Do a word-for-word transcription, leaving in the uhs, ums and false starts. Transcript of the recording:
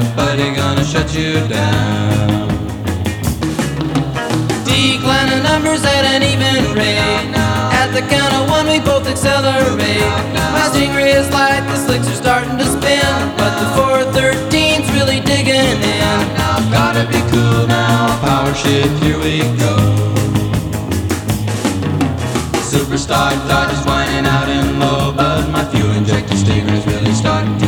buddy gonna shut you down. Declining numbers at an even rate. At the count of one we both accelerate. My Stingray is light, the slicks are starting to spin, but the four thirteen's really digging in. Gotta be cool now, power shift, here we go. Superstar Dodge is whining out in low, but my fuel injector Stingray's really starting to